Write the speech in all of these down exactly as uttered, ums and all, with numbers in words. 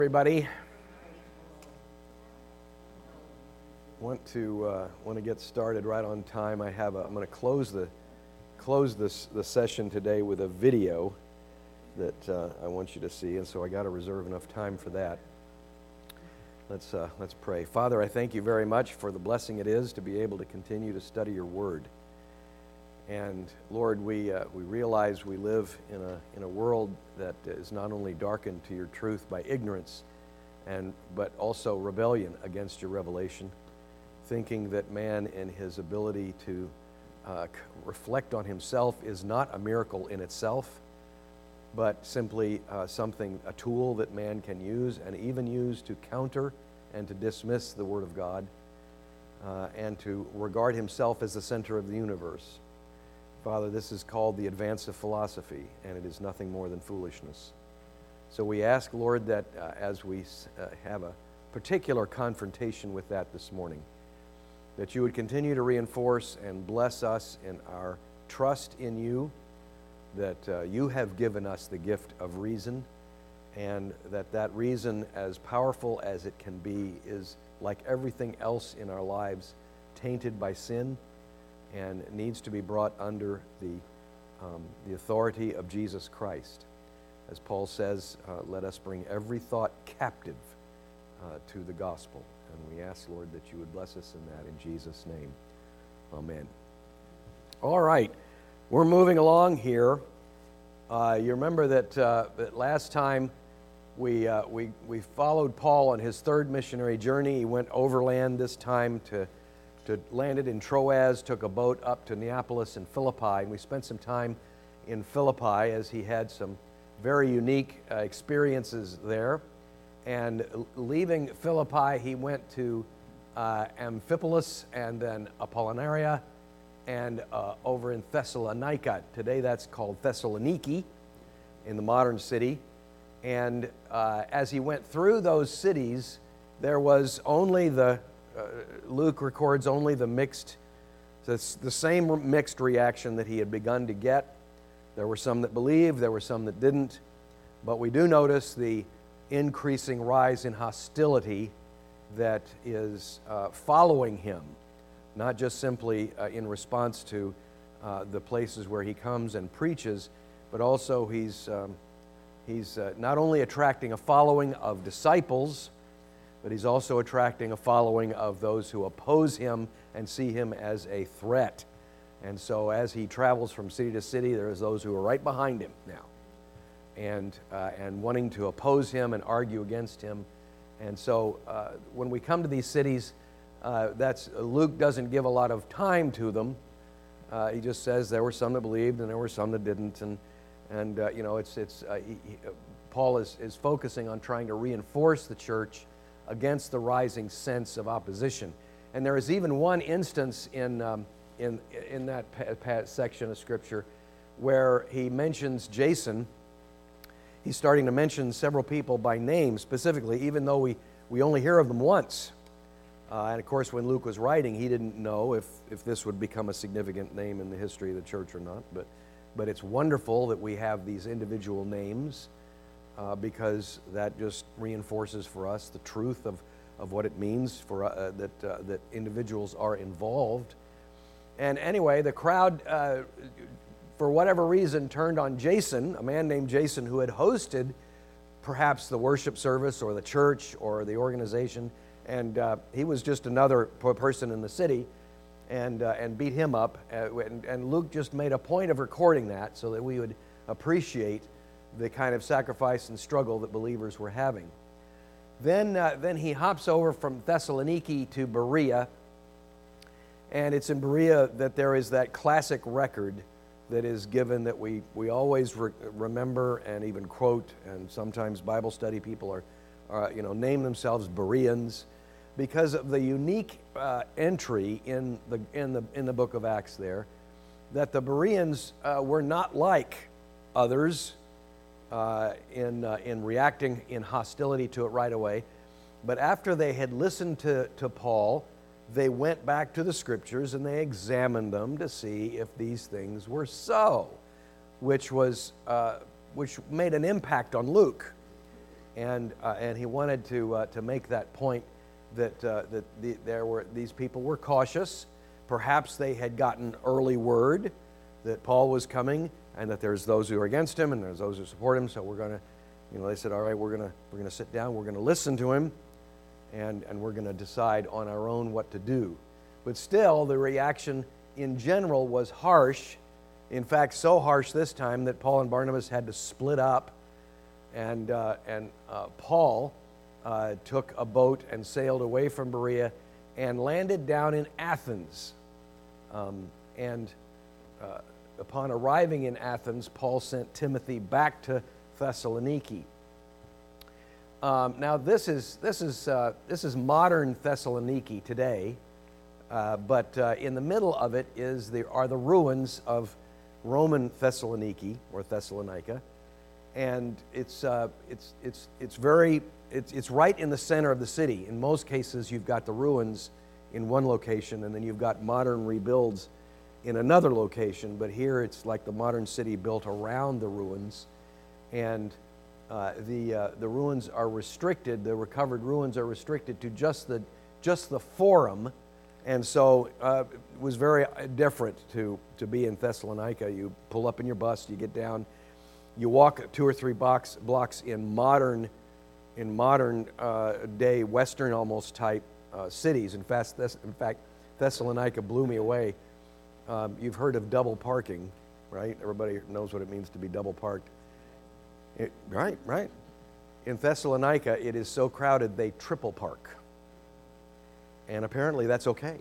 Everybody, want to uh, want to get started right on time. I have a, I'm going to close the close this the session today with a video that uh, I want you to see, and so I got to reserve enough time for that. Let's uh, let's pray. Father, I thank you very much for the blessing it is to be able to continue to study your Word. And Lord, we uh, we realize we live in a in a world that is not only darkened to your truth by ignorance, and but also rebellion against your revelation, thinking that man in his ability to uh, reflect on himself is not a miracle in itself, but simply uh, something, a tool that man can use and even use to counter and to dismiss the Word of God, uh, and to regard himself as the center of the universe. Father, this is called the advance of philosophy, and it is nothing more than foolishness. So we ask, Lord, that uh, as we uh, have a particular confrontation with that this morning, that you would continue to reinforce and bless us in our trust in you, that uh, you have given us the gift of reason, and that that reason, as powerful as it can be, is like everything else in our lives, tainted by sin, and needs to be brought under the, um, the authority of Jesus Christ. As Paul says, uh, let us bring every thought captive uh, to the gospel. And we ask, Lord, that you would bless us in that in Jesus' name. Amen. All right, we're moving along here. Uh, you remember that, uh, that last time we, uh, we, we followed Paul on his third missionary journey. He went overland this time to to landed in Troas, took a boat up to Neapolis and Philippi, and we spent some time in Philippi as he had some very unique uh, experiences there. And leaving Philippi, he went to uh, Amphipolis and then Apollonaria and uh, over in Thessalonica. Today that's called Thessaloniki in the modern city. And uh, as he went through those cities, there was only the Uh, Luke records only the mixed, the, the same mixed reaction that he had begun to get. There were some that believed, there were some that didn't, but we do notice the increasing rise in hostility that is uh, following him, not just simply uh, in response to uh, the places where he comes and preaches, but also he's, um, he's uh, not only attracting a following of disciples, but he's also attracting a following of those who oppose him and see him as a threat. And so as he travels from city to city, there's those who are right behind him now and uh, and wanting to oppose him and argue against him. And so uh, when we come to these cities, uh, that's Luke doesn't give a lot of time to them. Uh, he just says there were some that believed and there were some that didn't. And, and uh, you know, it's, it's uh, he, he, Paul is, is focusing on trying to reinforce the church against the rising sense of opposition. And there is even one instance in um, in in that pa- pa- section of Scripture where he mentions Jason. He's starting to mention several people by name specifically, even though we, we only hear of them once. Uh, and of course, when Luke was writing, he didn't know if, if this would become a significant name in the history of the church or not. But but it's wonderful that we have these individual names, Uh, because that just reinforces for us the truth of, of what it means for uh, that uh, that individuals are involved. And anyway, the crowd, uh, for whatever reason, turned on Jason, a man named Jason who had hosted perhaps the worship service or the church or the organization, and uh, he was just another person in the city, and uh, and beat him up. Uh, and, and Luke just made a point of recording that so that we would appreciate the kind of sacrifice and struggle that believers were having. Then, uh, then he hops over from Thessaloniki to Berea, and it's in Berea that there is that classic record that is given that we, we always re- remember and even quote, and sometimes Bible study people are, are you know, name themselves Bereans because of the unique uh, entry in the in the in the book of Acts there, that the Bereans uh, were not like others. Uh, in uh, in reacting in hostility to it right away. But after they had listened to, to Paul, they went back to the Scriptures and they examined them to see if these things were so, which was uh, which made an impact on Luke. and uh, and he wanted to uh, to make that point that uh, that the, there were these people were cautious. Perhaps they had gotten early word that Paul was coming, and that there's those who are against him, and there's those who support him. So we're going to, you know, they said, all right, we're going to we're going to sit down, we're going to listen to him, and and we're going to decide on our own what to do. But still, the reaction in general was harsh. In fact, so harsh this time that Paul and Barnabas had to split up, and uh, and uh, Paul uh, took a boat and sailed away from Berea and landed down in Athens. Um, and uh, upon arriving in Athens, Paul sent Timothy back to Thessaloniki. Um, now, this is this is uh, this is modern Thessaloniki today, uh, but uh, in the middle of it is the are the ruins of Roman Thessaloniki or Thessalonica, and it's uh, it's it's it's very it's it's right in the center of the city. In most cases, you've got the ruins in one location, and then you've got modern rebuilds in another location. But here, it's like the modern city built around the ruins, and uh, the uh, the ruins are restricted. The recovered ruins are restricted to just the just the forum. And so uh, it was very different to, to be in Thessalonica. You pull up in your bus, you get down, you walk two or three blocks, blocks in modern, in modern uh, day, Western almost type uh, cities. In fact, Thess- in fact, Thessalonica blew me away. Um, you've heard of double parking, right? Everybody knows what it means to be double parked. It, right, right. In Thessalonica, it is so crowded they triple park. And apparently that's okay.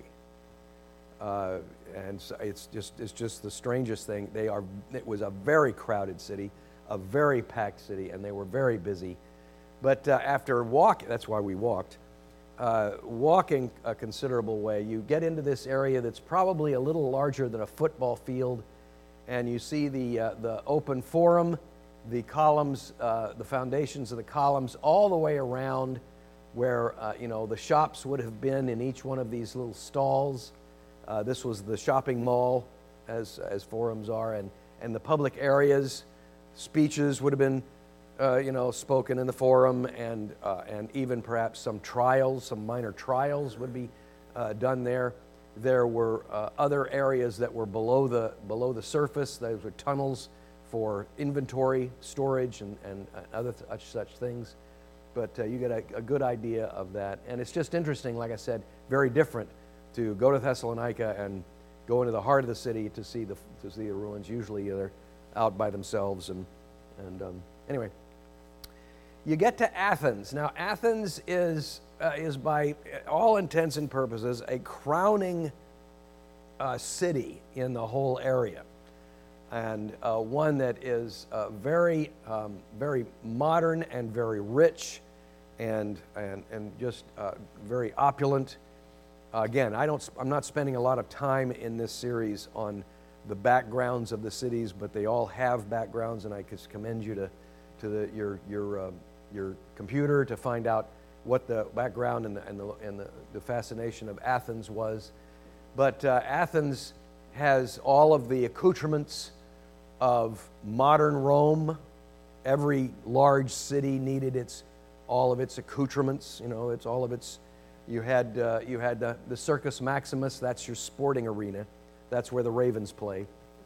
Uh, and so it's just it's just the strangest thing. They are. It was a very crowded city, a very packed city, and they were very busy. But uh, after walking, that's why we walked, uh, walking a considerable way, you get into this area that's probably a little larger than a football field, and you see the uh, the open forum, the columns, uh, the foundations of the columns, all the way around, where uh, you know the shops would have been in each one of these little stalls. Uh, this was the shopping mall, as as forums are, and and the public areas. Speeches would have been, uh, you know, spoken in the forum, and uh, and even perhaps some trials, some minor trials would be uh, done there. There were uh, other areas that were below the below the surface. Those were tunnels for inventory storage and and other such such things. But uh, you get a, a good idea of that. And it's just interesting, like I said, very different to go to Thessalonica and go into the heart of the city to see the to see the ruins. Usually they're out by themselves. And, and um, anyway, you get to Athens. Now, Athens is, uh, is by all intents and purposes, a crowning uh, city in the whole area. And uh, one that is uh, very, um, very modern and very rich, and and and just uh, very opulent. Uh, again, I don't. I'm not spending a lot of time in this series on the backgrounds of the cities, but they all have backgrounds, and I just commend you to to the, your your uh, your computer to find out what the background and the and the and the, the fascination of Athens was. But uh, Athens has all of the accoutrements of modern Rome. Every large city needed its all of its accoutrements. You know, it's all of its. You had uh, you had the, the Circus Maximus. That's your sporting arena. That's where the Ravens play.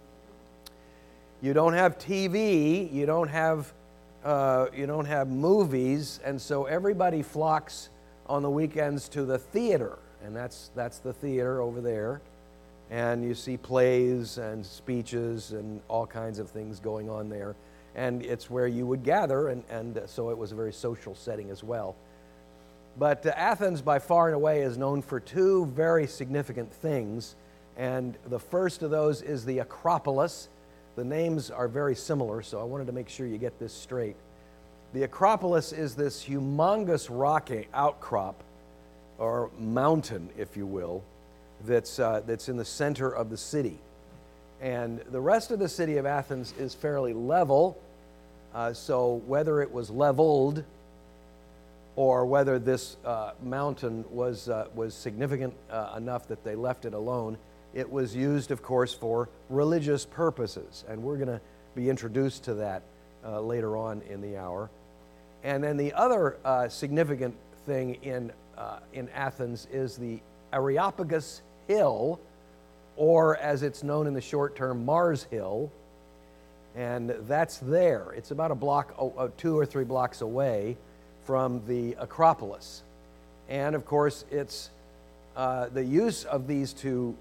You don't have T V. You don't have uh, you don't have movies, and so everybody flocks on the weekends to the theater, and that's that's the theater over there. And you see plays and speeches and all kinds of things going on there. And it's where you would gather, and, and so it was a very social setting as well. But uh, Athens, by far and away, is known for two very significant things. And the first of those is the Acropolis. The names are very similar, so I wanted to make sure you get this straight. The Acropolis is this humongous rock outcrop, or mountain, if you will, that's uh, that's in the center of the city. And the rest of the city of Athens is fairly level, uh, so whether it was leveled or whether this uh, mountain was uh, was significant uh, enough that they left it alone, it was used, of course, for religious purposes, and we're going to be introduced to that uh, later on in the hour. And then the other uh, significant thing in, uh, in Athens is the Areopagus Hill, or as it's known in the short term, Mars Hill. And that's there. It's about a block, uh, two or three blocks away from the Acropolis. And of course, it's uh, the use of these two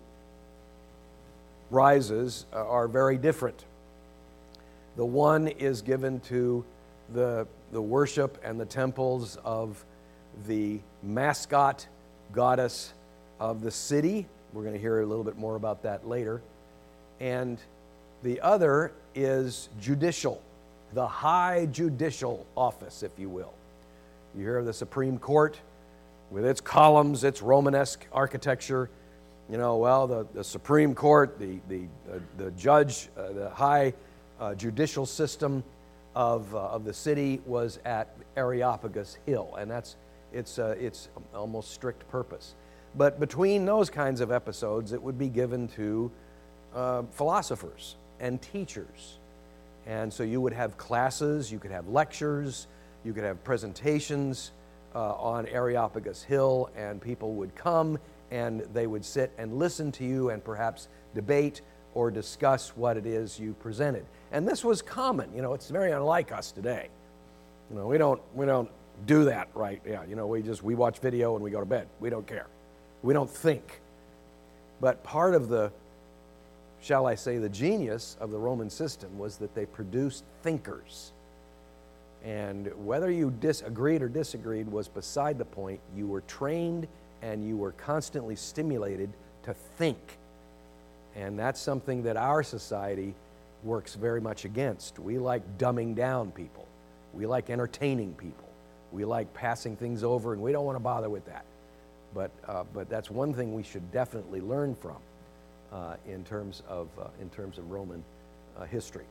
rises are very different. The one is given to the, the worship and the temples of the mascot goddess of the city. We're going to hear a little bit more about that later. And the other is judicial, the high judicial office, if you will. You hear of the Supreme Court with its columns, its Romanesque architecture. You know, well, the, the Supreme Court, the, the, uh, the judge, uh, the high uh, judicial system of, uh, of the city was at Areopagus Hill, and that's its, uh, its almost strict purpose. But between those kinds of episodes, it would be given to uh, philosophers and teachers. And so you would have classes, you could have lectures, you could have presentations uh, on Areopagus Hill, and people would come and they would sit and listen to you and perhaps debate or discuss what it is you presented. And this was common. You know, it's very unlike us today. You know, we don't we don't do that, right? Yeah, you know, we just we watch video and we go to bed. We don't care. We don't think. But part of the, shall I say, the genius of the Roman system was that they produced thinkers. And whether you disagreed or disagreed was beside the point. You were trained and you were constantly stimulated to think. And that's something that our society works very much against. We like dumbing down people. We like entertaining people. We like passing things over, and we don't want to bother with that. But, uh, but that's one thing we should definitely learn from uh, in terms of, uh, in terms of Roman uh, history.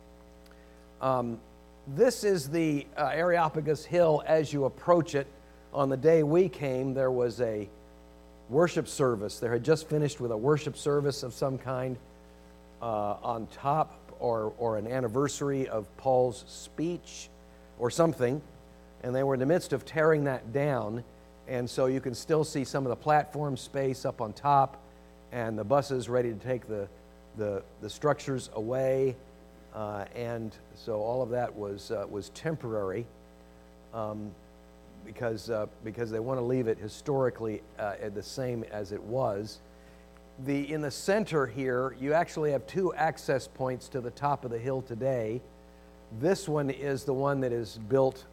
Um, this is the uh, Areopagus Hill as you approach it. On the day we came, there was a worship service. There had just finished with a worship service of some kind uh, on top, or, or an anniversary of Paul's speech or something, and they were in the midst of tearing that down, and so you can still see some of the platform space up on top and the buses ready to take the, the, the structures away, uh, and so all of that was, uh, was temporary. Um, because uh, because they want to leave it historically uh, the same as it was. The, in the center here, you actually have two access points to the top of the hill today. This one is the one that is built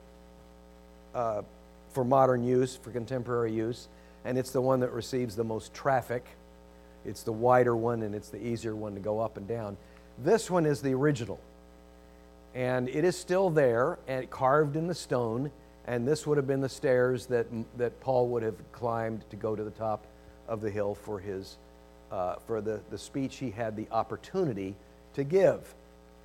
uh, for modern use, for contemporary use, and it's the one that receives the most traffic. It's the wider one, and it's the easier one to go up and down. This one is the original, and it is still there and carved in the stone. And this would have been the stairs that, that Paul would have climbed to go to the top of the hill for, his, uh, for the, the speech he had the opportunity to give.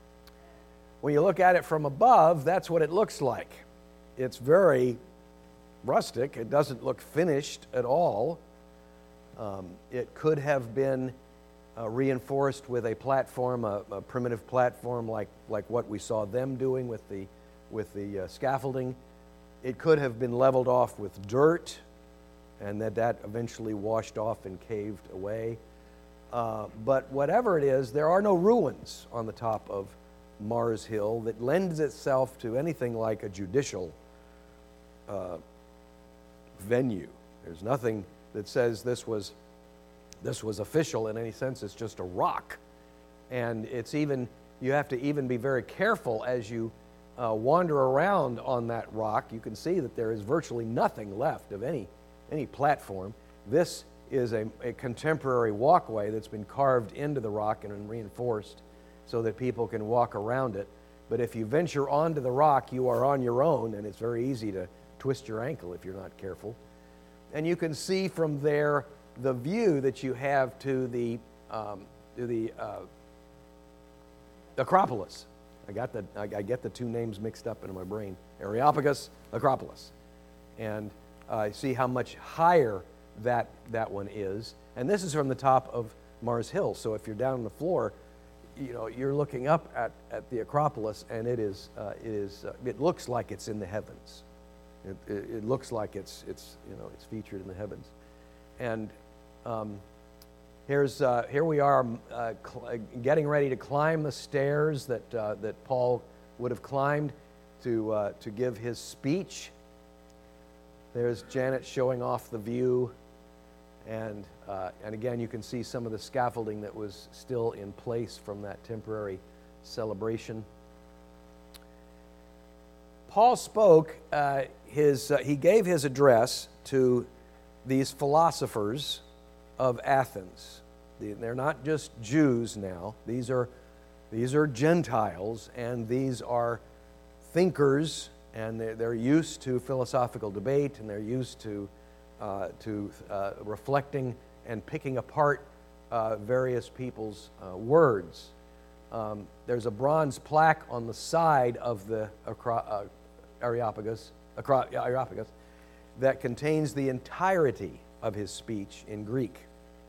When you look at it from above, that's what it looks like. It's very rustic. It doesn't look finished at all. Um, it could have been uh, reinforced with a platform, a, a primitive platform like, like what we saw them doing with the, with the uh, scaffolding. It could have been leveled off with dirt, and that that eventually washed off and caved away. Uh, but whatever it is, there are no ruins on the top of Mars Hill that lends itself to anything like a judicial uh, venue. There's nothing that says this was this was official in any sense. It's just a rock, and it's even you have to even be very careful as you Uh, wander around on that rock. You can see that there is virtually nothing left of any any platform. This is a, a contemporary walkway that's been carved into the rock and reinforced so that people can walk around it. But if you venture onto the rock, you are on your own, and it's very easy to twist your ankle if you're not careful. And you can see from there the view that you have to the um, to the uh, Acropolis. I got the I, I get the two names mixed up in my brain: Areopagus, Acropolis, and uh, see how much higher that that one is. And this is from the top of Mars Hill. So if you're down on the floor, you know, you're looking up at, at the Acropolis, and it is, uh, it is, uh, it looks like it's in the heavens. It, it, it looks like it's, it's, you know, it's featured in the heavens. And um, here's, uh, here we are uh, cl- getting ready to climb the stairs that, uh, that Paul would have climbed to, uh, to give his speech. There's Janet showing off the view. And, uh, and again, you can see some of the scaffolding that was still in place from that temporary celebration. Paul spoke, uh, his, uh, he gave his address to these philosophers of Athens. They're not just Jews now. These are, these are Gentiles, and these are thinkers, and they're, they're used to philosophical debate, and they're used to Uh, to uh, reflecting and picking apart uh, various people's uh, words. Um, there's a bronze plaque on the side of the acro- uh, Areopagus, acro- Areopagus that contains the entirety of his speech in Greek.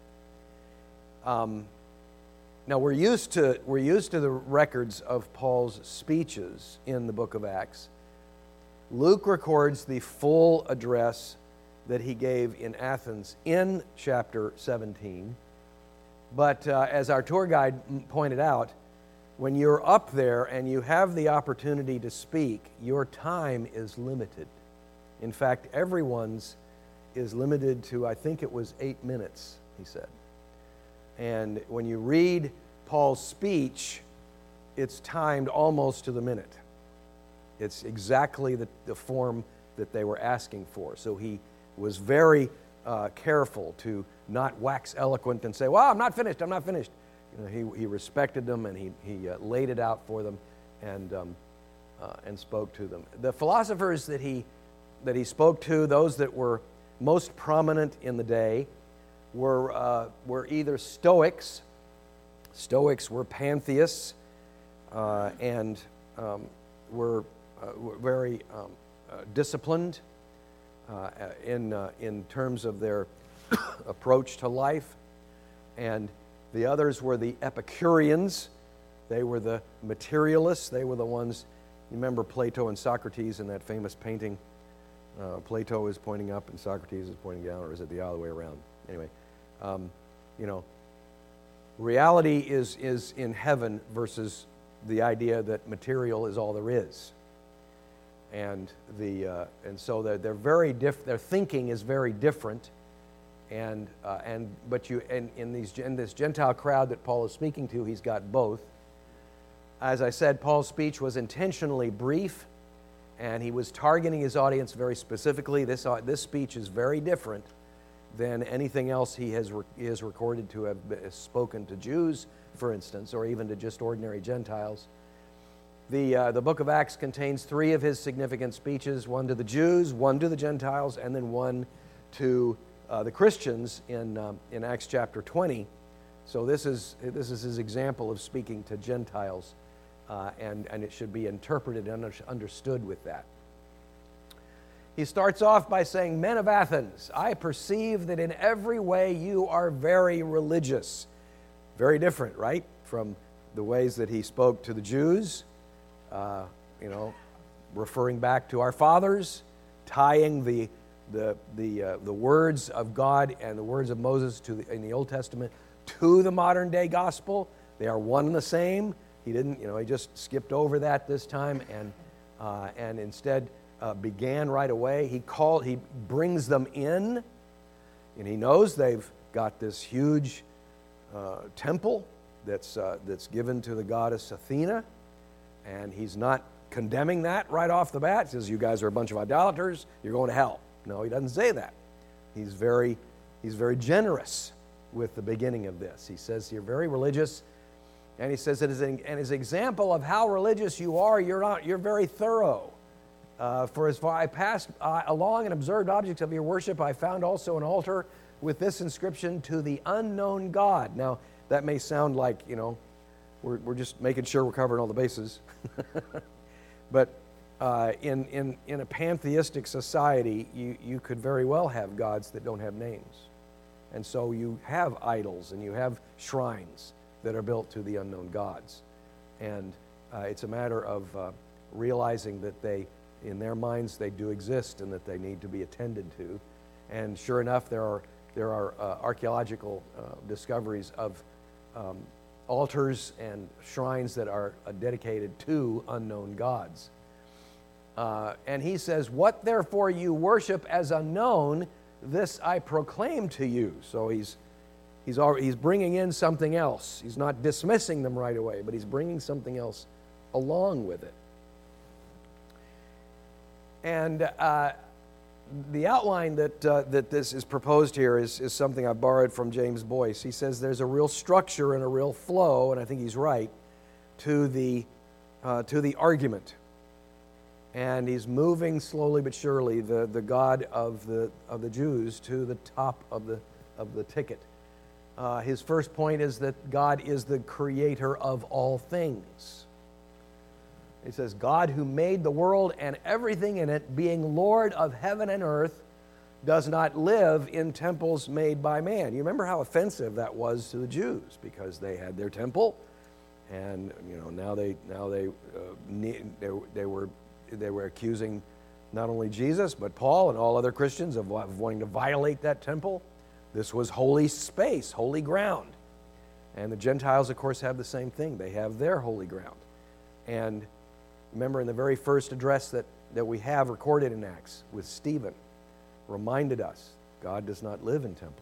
Um, now we're used to we're used to the records of Paul's speeches in the book of Acts. Luke records the full address that he gave in Athens in chapter seventeen. But uh, as our tour guide pointed out, when you're up there and you have the opportunity to speak, your time is limited. In fact, everyone's is limited to, I think it was eight minutes, he said. And when you read Paul's speech, it's timed almost to the minute. It's exactly the, the form that they were asking for. So he was very uh, careful to not wax eloquent and say, well, I'm not finished, I'm not finished. You know, he, he respected them, and he, he uh, laid it out for them and, um, uh, and spoke to them. The philosophers that he, that he spoke to, those that were most prominent in the day, were, uh, were either Stoics. Stoics were pantheists uh, and um, were, uh, were very um, uh, disciplined Uh, in, uh, in terms of their approach to life. And the others were the Epicureans. They were the materialists. They were the ones, you remember Plato and Socrates in that famous painting? Uh, Plato is pointing up and Socrates is pointing down, or is it the other way around? Anyway, um, you know, reality is, is in heaven versus the idea that material is all there is. And the uh, and so they're, they're very diff- their thinking is very different, and uh, and but you and in these in this Gentile crowd that Paul is speaking to, he's got both. As I said, Paul's speech was intentionally brief, and he was targeting his audience very specifically. This uh, this speech is very different than anything else he has re- he has recorded to have been, spoken to Jews, for instance, or even to just ordinary Gentiles. The, uh, the book of Acts contains three of his significant speeches, one to the Jews, one to the Gentiles, and then one to uh, the Christians in, um, in Acts chapter twenty. So this is, this is his example of speaking to Gentiles, uh, and, and it should be interpreted and understood with that. He starts off by saying, "Men of Athens, I perceive that in every way you are very religious." Very different, right, from the ways that he spoke to the Jews. Uh, you know, referring back to our fathers, tying the the the uh, the words of God and the words of Moses to the, in the Old Testament to the modern day gospel. They are one and the same. He didn't, you know, he just skipped over that this time and uh, and instead uh, began right away. He called, he brings them in, and he knows they've got this huge uh, temple that's uh, that's given to the goddess Athena. And he's not condemning that right off the bat. He says, you guys are a bunch of idolaters, you're going to hell. No, he doesn't say that. He's very, he's very generous with the beginning of this. He says, you're very religious. And he says, it is an, and as an example of how religious you are, you're not, you're very thorough. Uh, for as far I passed uh, along and observed objects of your worship, I found also an altar with this inscription, to the unknown God. Now, that may sound like, you know, We're, we're just making sure we're covering all the bases. But uh, in, in, in a pantheistic society, you, you could very well have gods that don't have names. And so you have idols and you have shrines that are built to the unknown gods. And uh, it's a matter of uh, realizing that they, in their minds, they do exist and that they need to be attended to. And sure enough, there are, there are uh, archaeological uh, discoveries of um, altars and shrines that are uh, dedicated to unknown gods. Uh, and he says, what therefore you worship as unknown, this I proclaim to you. So he's, he's, already, he's bringing in something else. He's not dismissing them right away, but he's bringing something else along with it. And uh, the outline that, uh, that this is proposed here is, is something I borrowed from James Boyce. He says there's a real structure and a real flow, and I think he's right, to the, uh, to the argument. And he's moving slowly but surely the, the God of the, of the Jews to the top of the, of the ticket. Uh, his first point is that God is the creator of all things. He says, God who made the world and everything in it, being Lord of heaven and earth, does not live in temples made by man. You remember how offensive that was to the Jews, because they had their temple, and you know now they now they uh, ne- they, they were they were accusing not only Jesus but Paul and all other Christians of, of wanting to violate that temple. This was holy space, holy ground, and the Gentiles, of course, have the same thing. They have their holy ground. And remember, in the very first address that, that we have recorded in Acts with Stephen, reminded us God does not live in temples.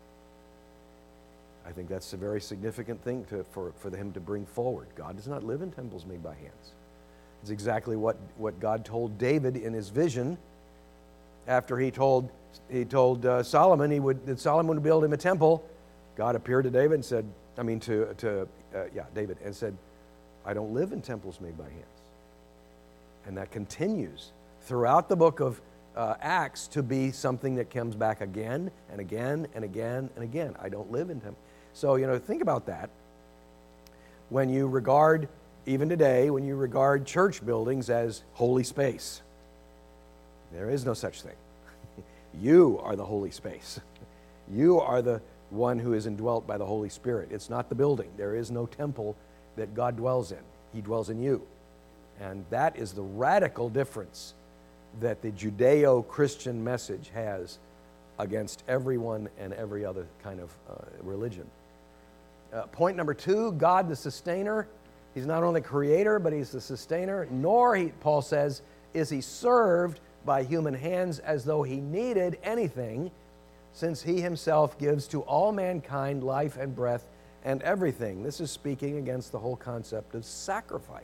I think that's a very significant thing to, for, for him to bring forward. God does not live in temples made by hands. It's exactly what, what God told David in his vision after he told, he told uh, Solomon he would, that Solomon would build him a temple. God appeared to David and said, I mean to, to uh, yeah, David, and said, I don't live in temples made by hands. And that continues throughout the book of uh, Acts to be something that comes back again and again and again and again. I don't live in temples. So, you know, think about that. When you regard, even today, when you regard church buildings as holy space, there is no such thing. You are the holy space. You are the one who is indwelt by the Holy Spirit. It's not the building. There is no temple that God dwells in. He dwells in you. And that is the radical difference that the Judeo-Christian message has against everyone and every other kind of uh, religion. Uh, point number two, God the sustainer. He's not only creator, but he's the sustainer. Nor, he, Paul says, is he served by human hands as though he needed anything, since he himself gives to all mankind life and breath and everything. This is speaking against the whole concept of sacrifice.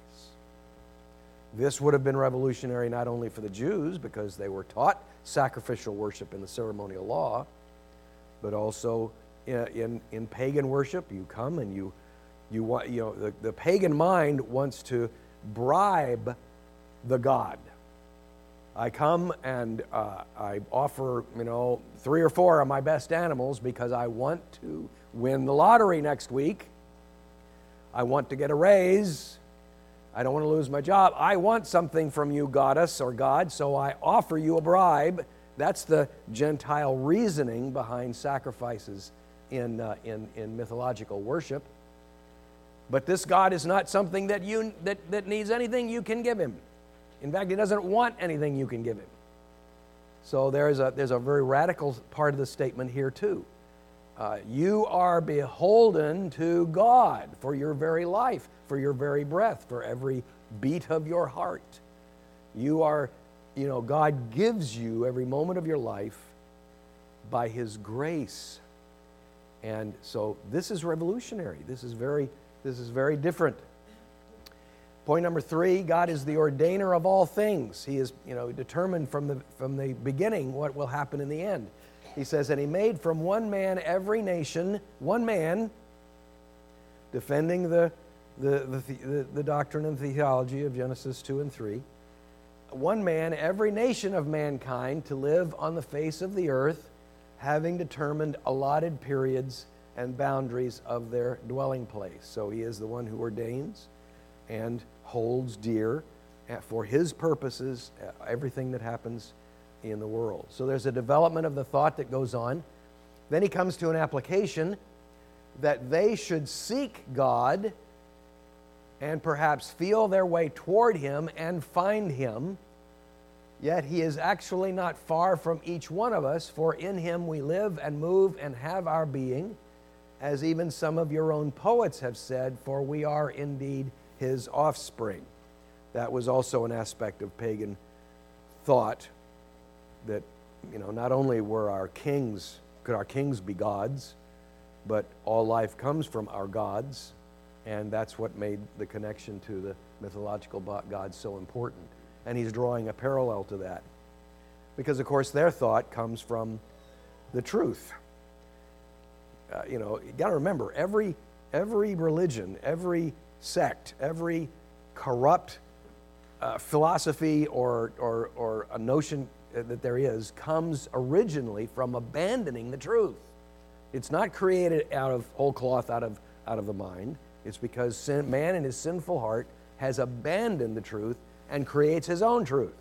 This would have been revolutionary not only for the Jews, because they were taught sacrificial worship in the ceremonial law, but also in, in, in pagan worship. You come and you, you want, you know, the, the pagan mind wants to bribe the god. I come and uh, I offer, you know, three or four of my best animals because I want to win the lottery next week. I want to get a raise. I don't want to lose my job. I want something from you, goddess or god, so I offer you a bribe. That's the Gentile reasoning behind sacrifices in, uh, in, in mythological worship. But this God is not something that, you, that, that needs anything you can give him. In fact, he doesn't want anything you can give him. So there's a, there's a very radical part of the statement here too. Uh, you are beholden to God for your very life, for your very breath, for every beat of your heart. You are, you know, God gives you every moment of your life by his grace. And so this is revolutionary. This is very, this is very different. Point number three, God is the ordainer of all things. He is, you know, determined from the, from the beginning what will happen in the end. He says, and he made from one man every nation, one man, defending the, the, the, the, the doctrine and theology of Genesis two and three, one man, every nation of mankind to live on the face of the earth, having determined allotted periods and boundaries of their dwelling place. So he is the one who ordains and holds dear for his purposes everything that happens in the world. So there's a development of the thought that goes on. Then he comes to an application. that they should seek God and perhaps feel their way toward Him and find Him. Yet He is actually not far from each one of us, for in Him we live and move and have our being, as even some of your own poets have said, for we are indeed His offspring. That was also an aspect of pagan thought, that, you know, not only were our kings, could our kings be gods, but all life comes from our gods, and that's what made the connection to the mythological gods so important. And he's drawing a parallel to that, because of course their thought comes from the truth. Uh, you know, you got to remember, every every religion, every sect, every corrupt uh, philosophy or, or or a notion that there is comes originally from abandoning the truth. It's not created out of whole cloth, out of out of the mind. It's because sin, man in his sinful heart has abandoned the truth and creates his own truth.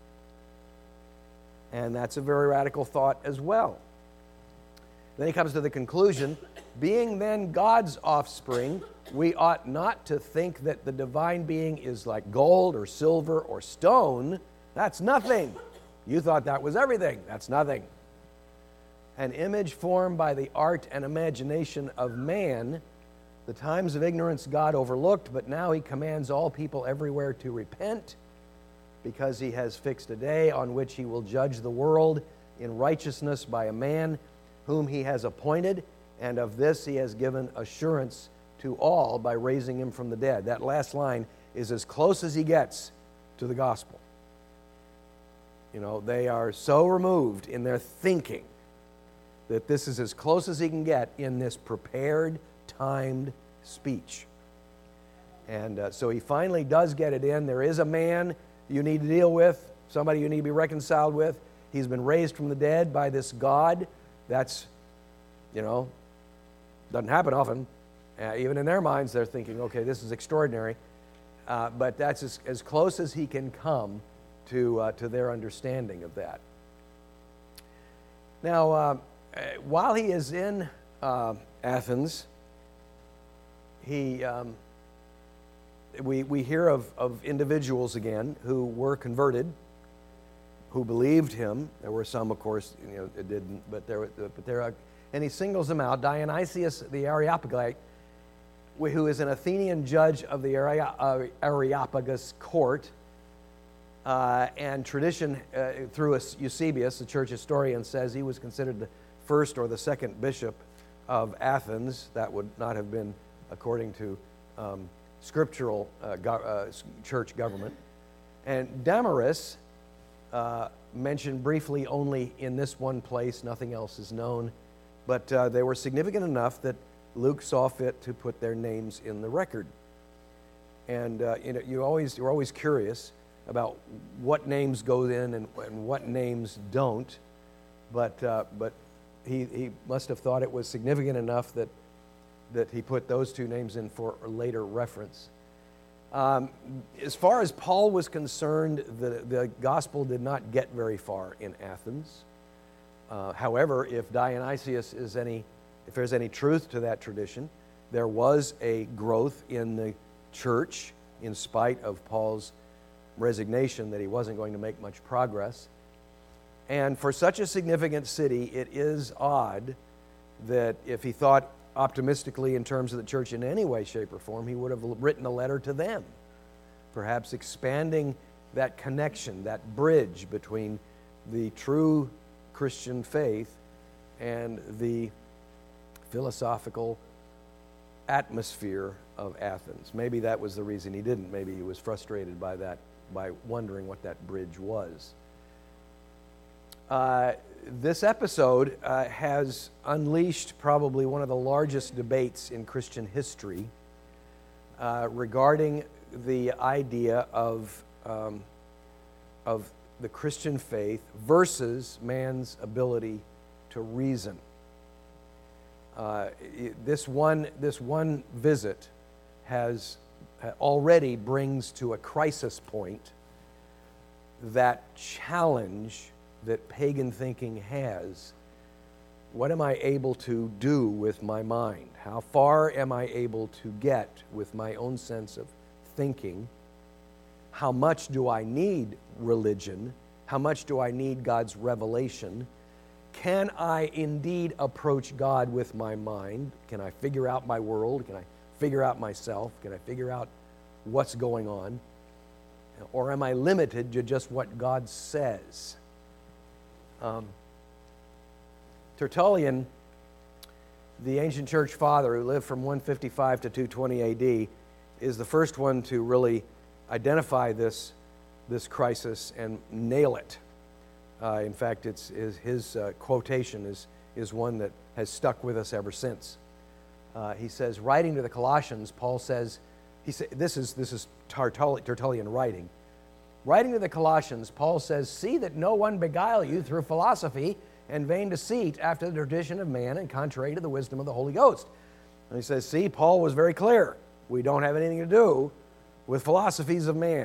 And that's a very radical thought as well. Then he comes to the conclusion, being then God's offspring, we ought not to think that the divine being is like gold or silver or stone. That's nothing. You thought that was everything. That's nothing. An image formed by the art and imagination of man. The times of ignorance God overlooked, but now He commands all people everywhere to repent, because He has fixed a day on which He will judge the world in righteousness by a man whom He has appointed, and of this He has given assurance to all by raising Him from the dead. That last line is as close as he gets to the gospel. You know, they are so removed in their thinking that this is as close as he can get in this prepared, timed speech. And uh, so he finally does get it in. There is a man you need to deal with, somebody you need to be reconciled with. He's been raised from the dead by this God. That's, you know, doesn't happen often. Uh, even in their minds, they're thinking, okay, this is extraordinary. Uh, but that's as, as close as he can come to, uh, to their understanding of that. Now, uh, while he is in uh, Athens, he... Um, We, we hear of, of individuals again who were converted, who believed him. There were some, of course, you know, that didn't, but there, but there are, and he singles them out. Dionysius the Areopagite, who is an Athenian judge of the Areopagus court, uh, and tradition uh, through Eusebius, the church historian, says he was considered the first or the second bishop of Athens. That would not have been according to um, scriptural uh, go- uh, church government. And Damaris, uh, mentioned briefly only in this one place, nothing else is known, but uh, they were significant enough that Luke saw fit to put their names in the record. And uh, you know, you always, you're always curious about what names go in and, and what names don't, but, uh, but he, he must have thought it was significant enough that that he put those two names in for later reference. Um, as far as Paul was concerned, the, the gospel did not get very far in Athens. Uh, however, if Dionysius is any, if there's any truth to that tradition, there was a growth in the church in spite of Paul's resignation that he wasn't going to make much progress. And for such a significant city, it is odd that if he thought optimistically in terms of the church in any way, shape, or form, he would have written a letter to them, perhaps expanding that connection, that bridge between the true Christian faith and the philosophical atmosphere of Athens. Maybe that was the reason he didn't. Maybe he was frustrated by that, by wondering what that bridge was. Uh, this episode uh, has unleashed probably one of the largest debates in Christian history uh, regarding the idea of, um, of the Christian faith versus man's ability to reason. Uh, this one, this one visit has already brings to a crisis point that challenge that pagan thinking has what am I able to do with my mind? How far am I able to get with my own sense of thinking? How much do I need religion? How much do I need God's revelation? Can I indeed approach God with my mind? Can I figure out my world? Can I figure out myself? Can I figure out what's going on? Or am I limited to just what God says? Um, Tertullian, the ancient church father who lived from one fifty-five to two twenty A D, is the first one to really identify this, this crisis and nail it. Uh, in fact, it's, his, his uh, quotation is, is one that has stuck with us ever since. Uh, he says, writing to the Colossians, Paul says, he sa- this is, this is Tertullian, Tertullian writing. Writing to the Colossians, Paul says, see that no one beguile you through philosophy and vain deceit after the tradition of man and contrary to the wisdom of the Holy Ghost. And he says, see, Paul was very clear. We don't have anything to do with philosophies of man.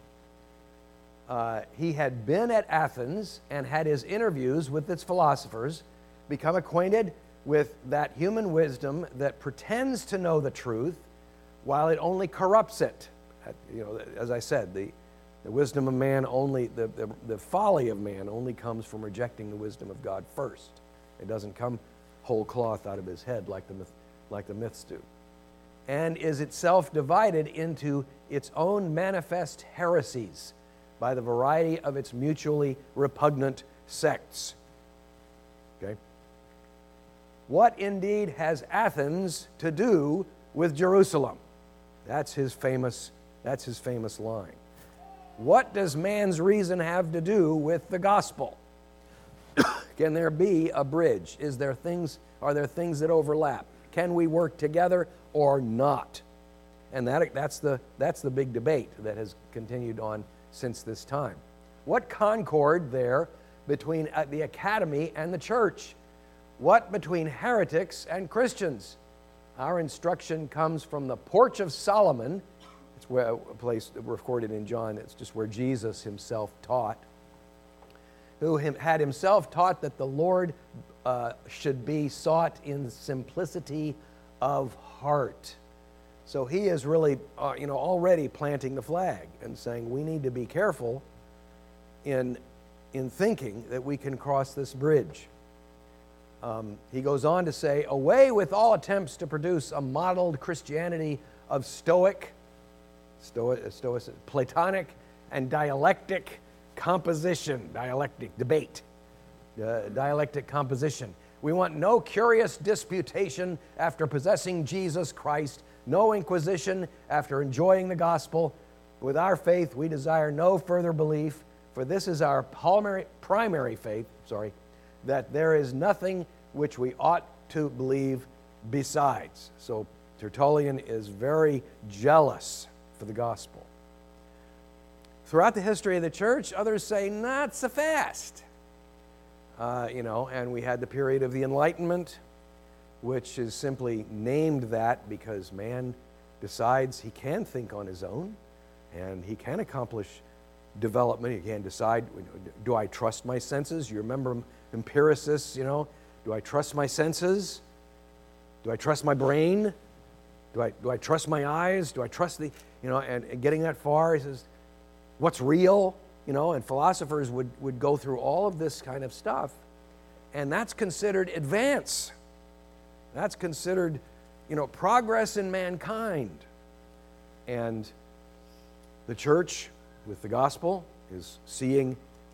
Uh, he had been at Athens and had his interviews with its philosophers, become acquainted with that human wisdom that pretends to know the truth while it only corrupts it. You know, as I said, the, the wisdom of man only, the, the, the folly of man only comes from rejecting the wisdom of God first. It doesn't come whole cloth out of his head like the, myth, like the myths do. And is itself divided into its own manifest heresies by the variety of its mutually repugnant sects. Okay? What indeed has Athens to do with Jerusalem? That's his famous, that's his famous line. What does man's reason have to do with the gospel? Can there be a bridge? Is there things, are there things that overlap? Can we work together or not? And that, that's, the, that's the big debate that has continued on since this time. What concord there between uh, the academy and the church? What between heretics and Christians? Our instruction comes from the porch of Solomon. It's where, a place recorded in John. It's just where Jesus himself taught, who him, had himself taught that the Lord uh, should be sought in simplicity of heart. So he is really, uh, you know, already planting the flag and saying we need to be careful in, in thinking that we can cross this bridge. Um, he goes on to say, away with all attempts to produce a modeled Christianity of Stoic, Stoic, Stoic Platonic, and dialectic composition, dialectic debate, uh, dialectic composition. We want no curious disputation after possessing Jesus Christ, no inquisition after enjoying the gospel. With our faith, we desire no further belief, for this is our primary, primary faith, sorry, that there is nothing which we ought to believe besides. So Tertullian is very jealous for the gospel. Throughout the history of the church, others say, not so fast. Uh, you know, and we had the period of the Enlightenment, which is simply named that because man decides he can think on his own and he can accomplish development. He can decide, do I trust my senses? You remember empiricists, you know, do I trust my senses? Do I trust my brain? Do I, do I trust my eyes? Do I trust the, you know, and, and getting that far, he says, what's real? You know, and philosophers would, would go through all of this kind of stuff, and that's considered advance. That's considered, you know, progress in mankind. And the church, with the gospel, is seeing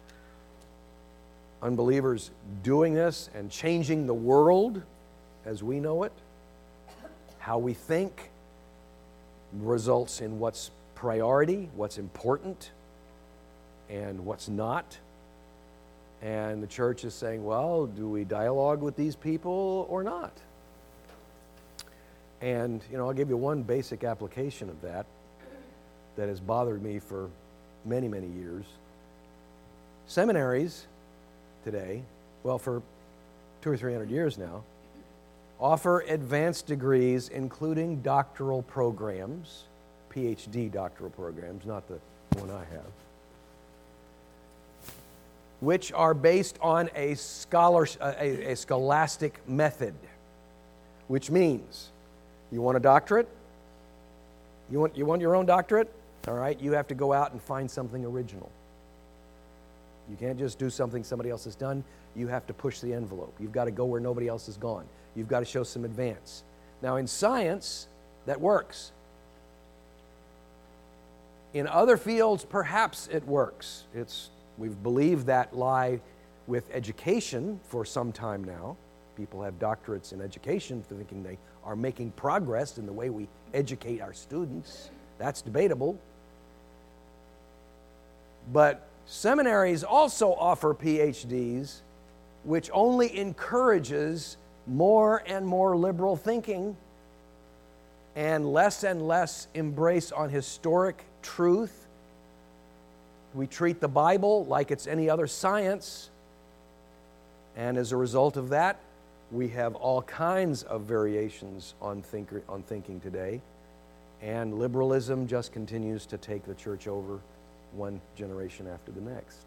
unbelievers doing this and changing the world as we know it. How we think results in what's priority, what's important, and what's not. And the church is saying, well, do we dialogue with these people or not? And, you know, I'll give you one basic application of that that has bothered me for many, many years. Seminaries today, well, for two or three hundred years now, offer advanced degrees, including doctoral programs, P H D doctoral programs, not the one I have. which are based on a, scholar, a, a scholastic method, which means you want a doctorate? You want, you want your own doctorate? All right, you have to go out and find something original. You can't just do something somebody else has done. You have to push the envelope. You've got to go where nobody else has gone. You've got to show some advance. Now, in science, that works. In other fields, perhaps it works. It's, we've believed that lie with education for some time now. People have doctorates in education thinking they are making progress in the way we educate our students. That's debatable. But seminaries also offer P H Ds, which only encourages more and more liberal thinking and less and less embrace on historic truth. We treat the Bible like it's any other science, and as a result of that, we have all kinds of variations on, thinker, on thinking today, and liberalism just continues to take the church over one generation after the next.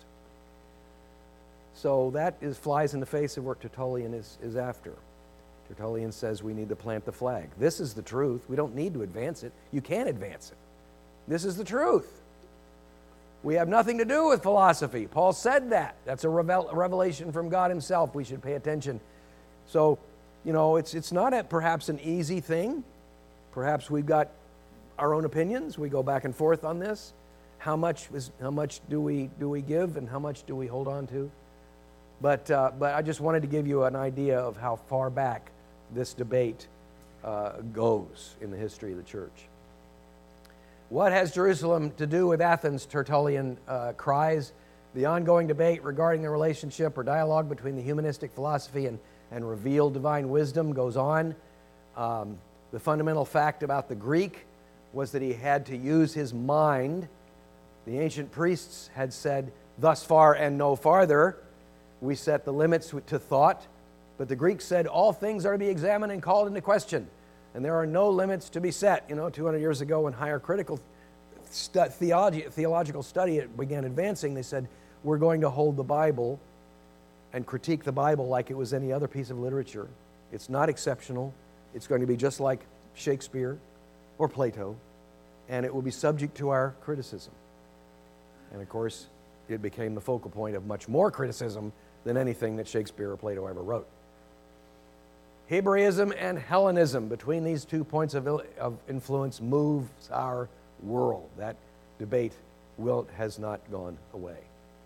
So that is, flies in the face of what Tertullian is, is after. Tertullian says we need to plant the flag. This is the truth. We don't need to advance it. You can't advance it. This is the truth. We have nothing to do with philosophy. Paul said that. That's a revel- revelation from God himself. We should pay attention. So, you know, it's, it's not a, perhaps an easy thing. Perhaps we've got our own opinions. We go back and forth on this. How much is, how much do we do we give, and how much do we hold on to? But uh, but I just wanted to give you an idea of how far back this debate uh, goes in the history of the church. What has Jerusalem to do with Athens? Tertullian uh, cries. The ongoing debate regarding the relationship or dialogue between the humanistic philosophy and, and revealed divine wisdom goes on. Um, the fundamental fact about the Greek was that he had to use his mind. The ancient priests had said, thus far and no farther. We set the limits to thought. But the Greeks said, all things are to be examined and called into question. And there are no limits to be set. You know, two hundred years ago when higher critical stu- theology, theological study began advancing, they said, we're going to hold the Bible and critique the Bible like it was any other piece of literature. It's not exceptional. It's going to be just like Shakespeare or Plato, and it will be subject to our criticism. And of course, it became the focal point of much more criticism than anything that Shakespeare or Plato ever wrote. Hebraism and Hellenism, between these two points of, of influence, moves our world. That debate will, has not gone away.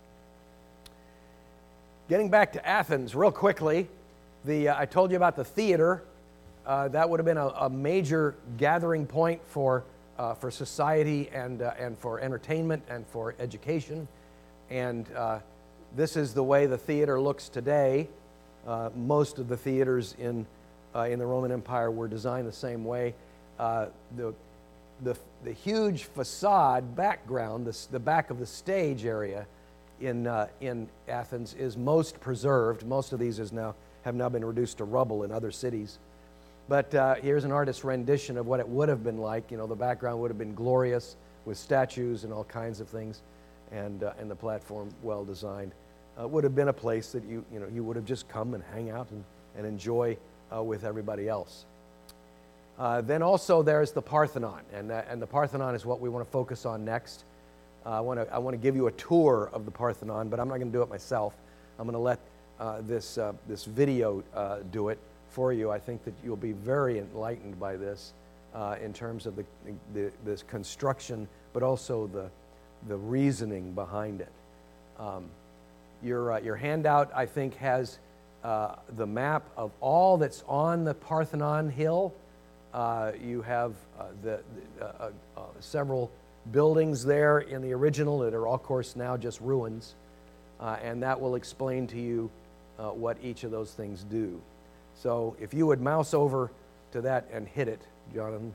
Getting back to Athens real quickly, the, uh, I told you about the theater. Uh, that would have been a, a major gathering point for Uh, for society and, uh, and for entertainment and for education. And uh, this is the way the theater looks today. Uh, most of the theaters in, uh, in the Roman Empire were designed the same way. Uh, the, the, the huge facade background, the, the back of the stage area in, uh, in Athens is most preserved. Most of these is now, have now been reduced to rubble in other cities. But uh, here's an artist's rendition of what it would have been like. You know, the background would have been glorious with statues and all kinds of things, and uh, and the platform well designed. Uh, would have been a place that you you know you would have just come and hang out and and enjoy uh, with everybody else. Uh, then also there's the Parthenon, and uh, and the Parthenon is what we want to focus on next. Uh, I want to I want to give you a tour of the Parthenon, but I'm not going to do it myself. I'm going to let uh, this uh, this video uh, do it for you. I think that you'll be very enlightened by this uh, in terms of the, the this construction, but also the the reasoning behind it. Um, your uh, your handout, I think, has uh, the map of all that's on the Parthenon hill. Uh, you have uh, the, the uh, uh, several buildings there in the original that are, of course, now just ruins, uh, and that will explain to you uh, what each of those things do. So if you would mouse over to that and hit it, Jonathan.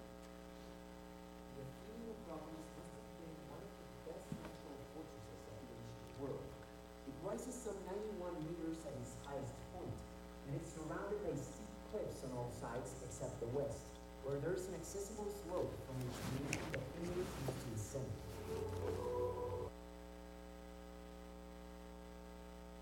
The Athenian province must have been one of the best natural fortresses of the ancient world. It rises some ninety-one meters at its highest point, and it's surrounded by steep cliffs on all sides except the west, where there is an accessible slope from which the Athenians used to descend.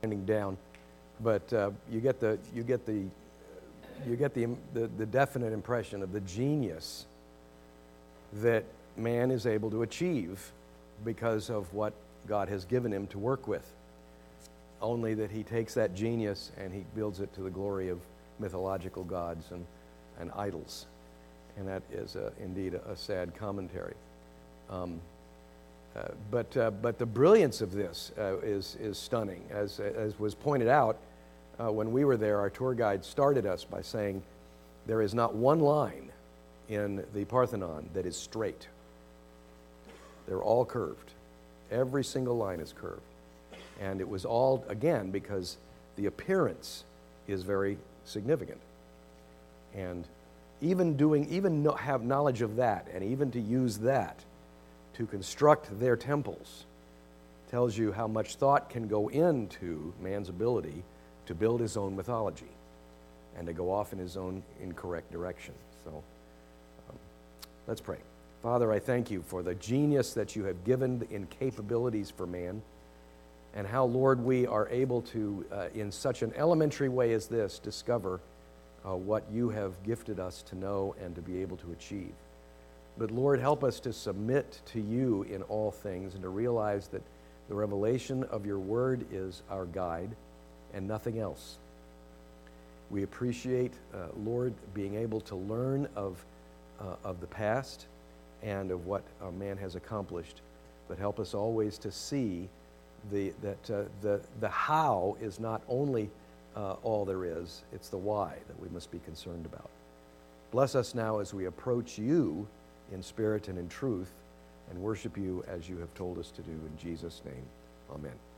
winding down, but uh, you get the you get the you get the, the the definite impression of the genius that man is able to achieve because of what God has given him to work with. Only that he takes that genius and he builds it to the glory of mythological gods and, and idols. And that is a, indeed a, a sad commentary. Um, uh, but, uh, but the brilliance of this uh, is, is stunning. As, as was pointed out, uh, when we were there, our tour guide started us by saying, there is not one line in the Parthenon that is straight. They're all curved. Every single line is curved. And it was all, again, because the appearance is very significant. And even doing, even no, have knowledge of that, and even to use that to construct their temples tells you how much thought can go into man's ability to build his own mythology and to go off in his own incorrect direction. So um, let's pray. Father, I thank you for the genius that you have given in capabilities for man, and how, Lord, we are able to, uh, in such an elementary way as this, discover uh, what you have gifted us to know and to be able to achieve. But, Lord, help us to submit to you in all things and to realize that the revelation of your word is our guide and nothing else. We appreciate, uh, Lord, being able to learn of, uh, of the past and of what uh, man has accomplished, but help us always to see The, that uh, the, the how is not only uh, all there is, it's the why that we must be concerned about. Bless us now as we approach you in spirit and in truth and worship you as you have told us to do. In Jesus' name, amen.